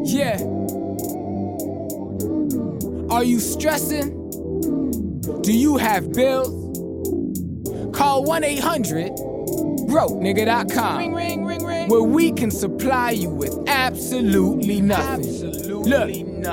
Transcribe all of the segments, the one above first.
Yeah. Are you stressing? Do you have bills? Call 1-800-BROKE-NIGGA.com. Ring, ring, ring, ring. Where we can supply you with absolutely nothing. Look,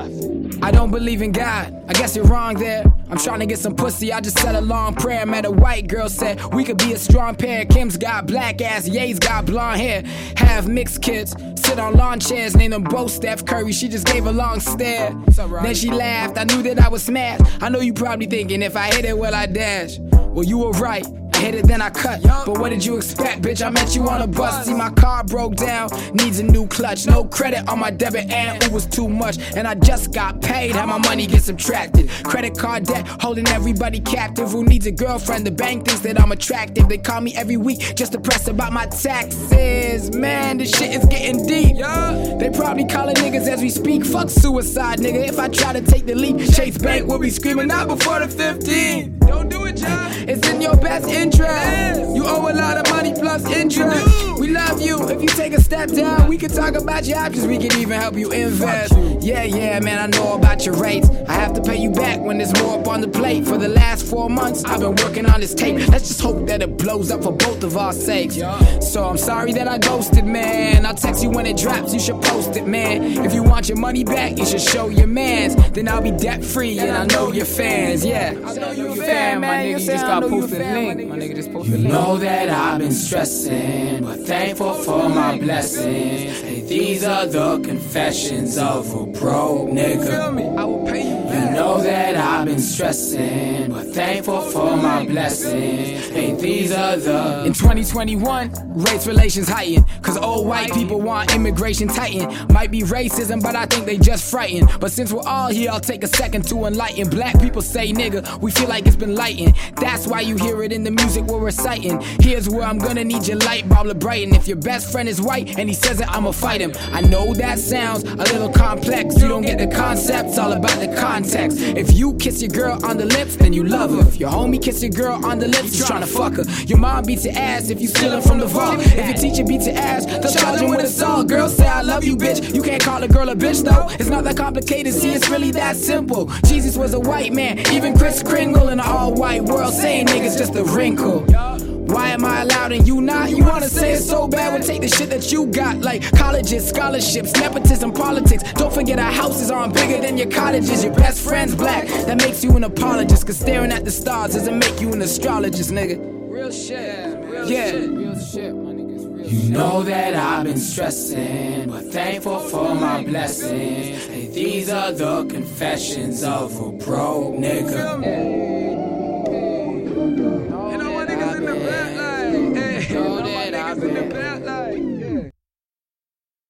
I don't believe in God. I guess you're wrong there. I'm trying to get some pussy. I just said a long prayer. Met a white girl, said we could be a strong pair. Kim's got black ass, Ye's got blonde hair. Have mixed kids, sit on lawn chairs, name them both Steph Curry. She just gave a long stare. Then she laughed. I knew that I was smashed. I know you probably thinking if I hit it, will I dash? Well, you were right. I hit it, then I cut. But what did you expect, bitch? I met you on a bus. See, my car broke down, needs a new clutch. No credit on my debit, and it was too much. And I just got paid, how my money get subtracted. Credit card debt, holding everybody captive. Who needs a girlfriend? The bank thinks that I'm attractive. They call me every week just to press about my taxes. Man, this shit is getting deep. They probably calling niggas as we speak. Fuck suicide, nigga. If I try to take the leap, Chase Bank will be screaming out before the 15th. Don't do it, John. It's in your best interest. You owe a lot of money plus interest. We love you. If you take a step down, we can talk about your options. We can even help you invest. Yeah, man, I know about your rates. I have to pay you back when there's more up on the plate. For the last 4 months, I've been working on this tape. Let's just hope that it blows up for both of our sakes. So I'm sorry that I ghosted, man. I'll text you when it drops. You should post it, man. If you want your money back, you should show your mans. Then I'll be debt free, and I know your fans. Yeah, I know you a fan, man. You just gotta post the link. My nigga just posted the link. You know that I've been stressing, but thankful for my blessings. Hey, these are the confessions of a broke nigga. I will pay you back. You know that I've been stressing, but thankful for my blessings. Hey, these are the... In 2021, race relations heighten, cause old white people want immigration tighten. Might be racism, but I think they just frightened. But since we're all here, I'll take a second to enlighten. Black people say, nigga, we feel like it's been lightened. That's why you hear it in the music we're reciting. Here's where I'm gonna need your light bulb to brighten. If your best friend is white and he says it, I'ma fight him. I know that sounds a little complex. You don't get the concept, it's all about the context. If you kiss your girl on the lips, then you love her. If your homie kiss your girl on the lips, you tryna fuck her. Your mom beats your ass if you stealing from the vault. If your teacher beats your ass, they'll charge him with assault. Girls say I love you, bitch. You can't call a girl a bitch though. It's not that complicated, see, it's really that simple. Jesus was a white man, even Kris Kringle in an all-white world saying niggas just a wrinkle. Why am I allowed and you not? You wanna say it so bad, well take the shit that you got. Like colleges, scholarships, nepotism, politics. Don't forget our houses aren't bigger than your cottages. Your best friend's black, that makes you an apologist. Cause staring at the stars doesn't make you an astrologist, nigga. Real shit. Real shit, my niggas. Real You know that I've been stressing, but thankful for my blessings. Hey, these are the confessions of a broke nigga.